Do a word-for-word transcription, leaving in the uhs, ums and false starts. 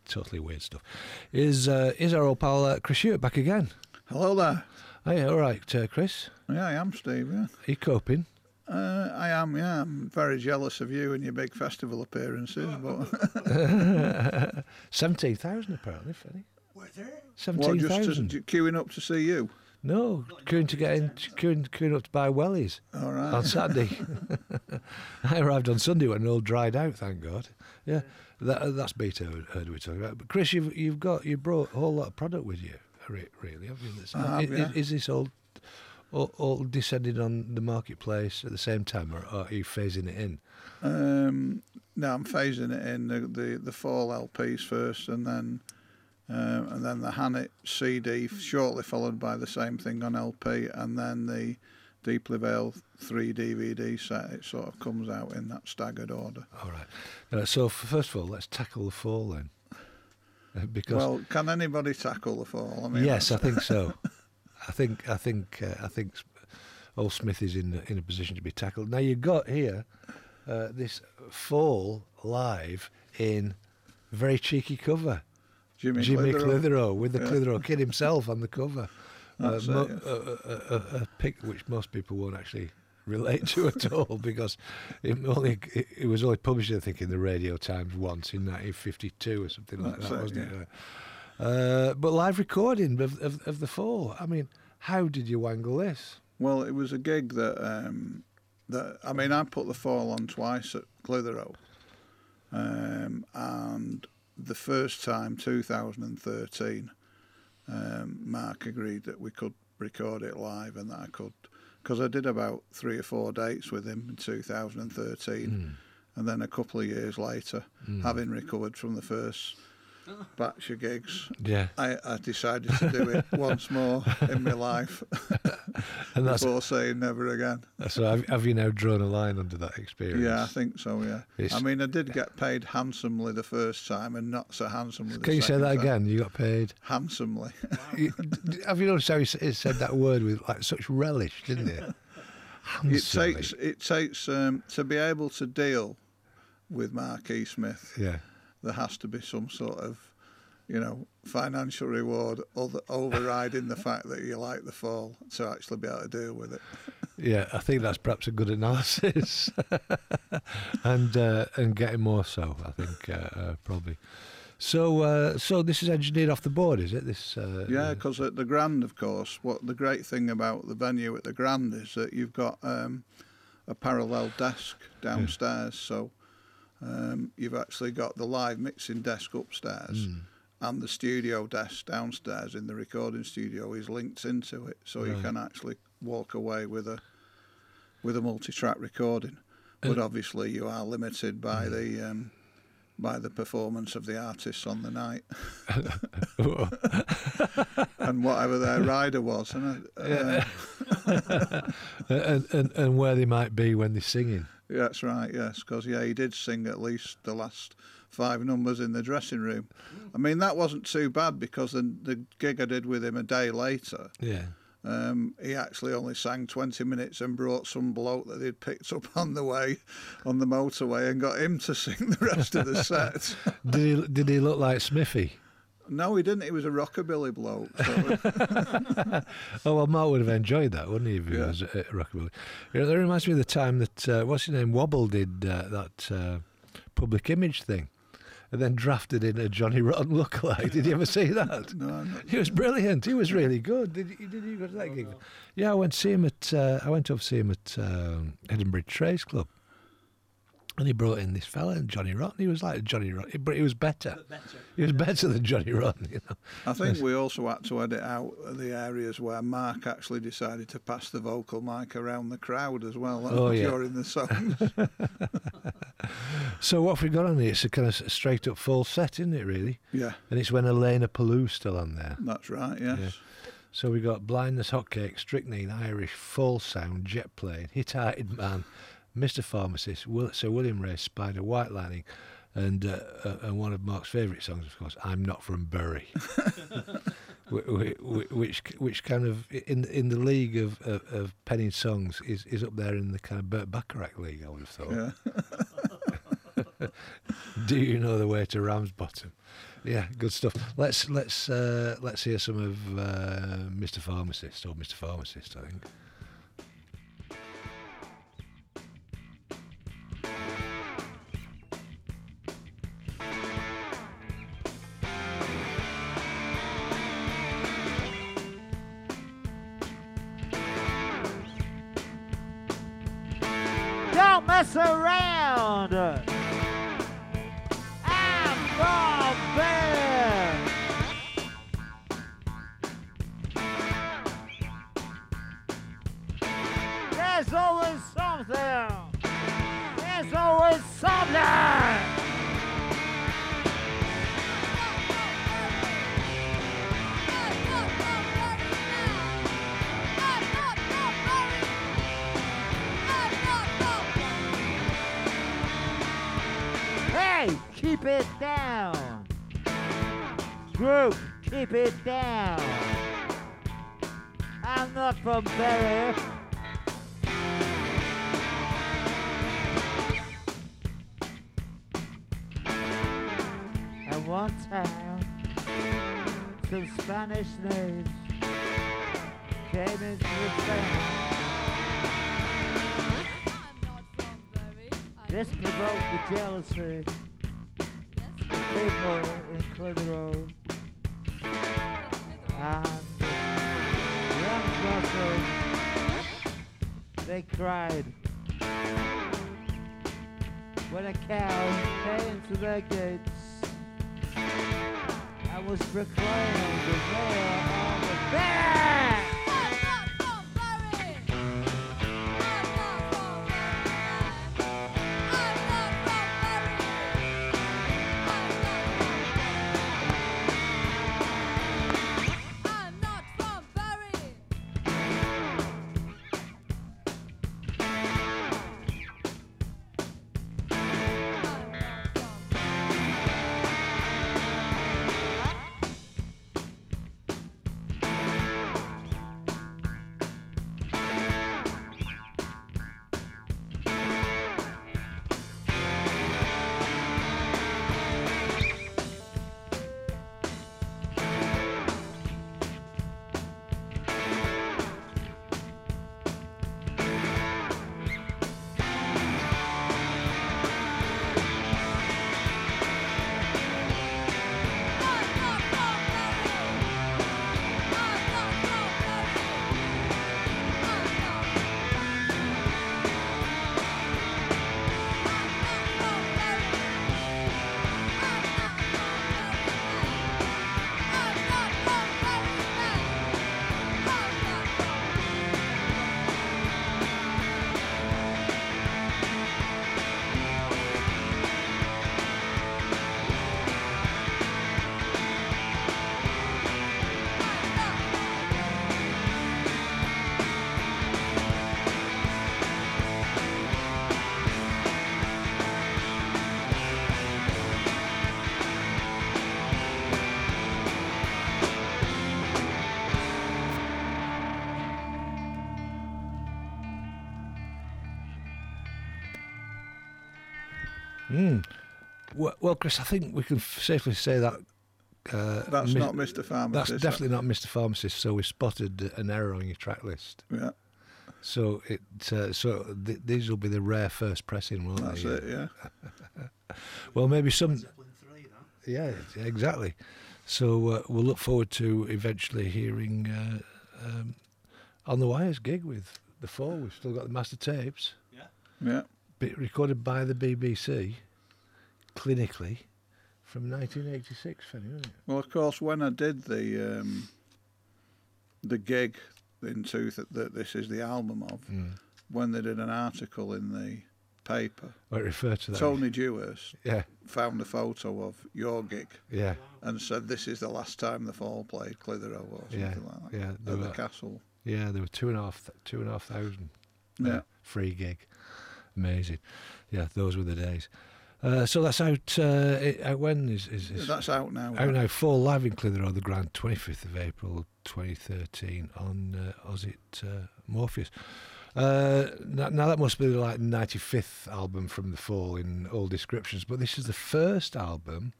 totally weird stuff. Is uh, is our old pal uh, Chris Hewitt back again? Hello there. Hey, all right, uh, Chris. Yeah, I am, Steve. Yeah. Are you coping? Uh, I am. Yeah, I'm very jealous of you and your big festival appearances. But seventeen thousand apparently, Fanny. What's that? Seventeen what, just thousand. to, queuing up to see you? No, queuing to get in, queuing, queuing up to buy wellies. All right. On Saturday. I arrived on Sunday when it all dried out, thank God. Yeah, that, that's beta heard we talking about. But Chris, you've you've got you brought a whole lot of product with you, really, haven't you? That's- I have, is, yeah. is this all, all all descended on the marketplace at the same time, or, or are you phasing it in? Um, no, I'm phasing it in the the, the fall L Ps first, and then um, and then the Hannett C D shortly followed by the same thing on L P, and then the Deeply Veiled three D V D set. It sort of comes out in that staggered order. All right. Uh, so f- first of all, let's tackle the fall then. Uh, because Well, can anybody tackle the fall? I mean, yes, I that's- think so. I think I think uh, I think old Smith is in in a position to be tackled. Now you've got here uh, this fall live in a very cheeky cover. Jimmy, Jimmy Clitheroe. Clitheroe with the Yeah. Clitheroe kid himself on the cover. Uh, That's mo- it, a, a, a, a pic which most people won't actually relate to at all because it only it, it was only published, I think, in the Radio Times once in nineteen fifty-two or something like That's that, it, wasn't yeah. it? Uh, but live recording of, of of the fall. I mean, how did you wangle this? Well, it was a gig that um, that I mean, I put the fall on twice at Clitheroe, um, and the first time, two thousand thirteen, um, Mark agreed that we could record it live and that I could, because I did about three or four dates with him in two thousand thirteen, Mm. and then a couple of years later, Mm. having recovered from the first batch of gigs, Yeah, I, I decided to do it once more in my life and that's before saying never again. so. Have, have you now drawn a line under that experience? Yeah, I think so, yeah. It's- I mean, I did get paid handsomely the first time and not so handsomely the Can you say second that time. again? You got paid. Handsomely. You- d- have you noticed how he s- he said that word with like such relish, didn't he? It Handsomely. takes, it takes um, to be able to deal with Mark E. Smith, Yeah. there has to be some sort of, you know, financial reward other, overriding the fact that you like the fall to actually be able to deal with it. Yeah, I think that's perhaps a good analysis, and uh, and getting more so. I think uh, uh, probably. So uh, so this is engineered off the board, is it? This uh, Yeah, because at the Grand, of course, what the great thing about the venue at the Grand is that you've got um, a parallel desk downstairs, so um, you've actually got the live mixing desk upstairs. Mm. And the studio desk downstairs in the recording studio is linked into it, so you Right. can actually walk away with a with a multi-track recording. But Uh, obviously, you are limited by the um, by the performance of the artists on the night and whatever their rider was. And uh, Yeah. and, and and where they might be when they're singing. yeah, that's right. Yes, because yeah, he did sing at least the last five numbers in the dressing room. I mean, that wasn't too bad because the, the gig I did with him a day later, Yeah. um, he actually only sang twenty minutes and brought some bloke that he'd picked up on the way, on the motorway, and got him to sing the rest of the set. Did he did he look like Smithy? No, he didn't. He was a rockabilly bloke. So, Oh well, Mark would have enjoyed that, wouldn't he? If he Yeah. was at Rockabilly. You know, that reminds me of the time that uh, what's his name, Wobble did uh, that uh, Public Image thing, and then drafted in a Johnny Rotten lookalike. Did you ever see that? no, I'm not, He was brilliant. He was really good. Did you, did you go to that gig? Yeah, I went to see him at. Uh, I went up to see him at um, Edinburgh Trades Club, and he brought in this fella, and Johnny Rotten. He was like Johnny Rotten, but he was better. But better. He was better than Johnny Rotten. You know. I think we also had to edit out the areas where Mark actually decided to pass the vocal mic around the crowd as well Oh, yeah. during the songs. So what have we got on here? It's a kind of straight up full set, isn't it? Really, Yeah, and it's when Elena Pallou's still on there. that's right. Yes. Yeah. So we got Blindness, Hotcake, Strychnine, Irish, Full Sound, Jet Plane, Hit-Hearted Man, Mister Pharmacist, Will, Sir William Ray, Spider, White Lightning, and uh, uh, and one of Mark's favourite songs, of course, I'm Not From Bury, which, which which kind of in in the league of, of, of penning songs is, is up there in the kind of Burt Bacharach league, I would have thought. Yeah. Do you know the way to Ramsbottom? Yeah, good stuff. Let's let's uh, let's hear some of uh, Mister Pharmacist or Mister Pharmacist, I think. Don't mess around. I'm from there. There's always something. There's always something. Hey, keep it down. Group, keep it down. I'm not from Bury. At one time, some Spanish slaves came into the town. This provoked the jealousy of people in Clitheroe and young Russell. They cried when a cow came into their gates and was proclaimed the mayor of the bear. Mm. Well, well, Chris, I think we can f- safely say that uh, That's mis- not Mister Pharmacist. That's definitely not Mister Pharmacist. So we spotted an error on your track list. Yeah, So it uh, so th- these will be the rare first pressing, won't that's they? it. Yeah. Well, maybe some. Yeah, exactly. So uh, we'll look forward to eventually hearing uh, um, On the Wires gig with the Four. We've still got the master tapes. Yeah. Bit recorded by the B B C, clinically, from nineteen eighty-six, Fanny, wasn't it? Well, of course, when I did the um, the gig in two th- that this is the album of, Mm. when they did an article in the paper, Well, it referred to that. Tony Dewhurst Yeah, found a photo of your gig yeah, and said this is the last time the Fall played Clitheroe or something yeah, like that yeah. There at the were, castle. yeah, there were two and a half, two and a half thousand. Yeah. uh, free gig. Amazing. Yeah, those were the days. Uh, so that's out. Uh, it, out when is is, is That's out now. out now? Fall live in Clitheroe, the Grand, twenty-fifth of April, twenty thirteen on uh, Ozit uh, Morpheus. Uh, now, now that must be like ninety-fifth album from the Fall in all descriptions, but this is the first album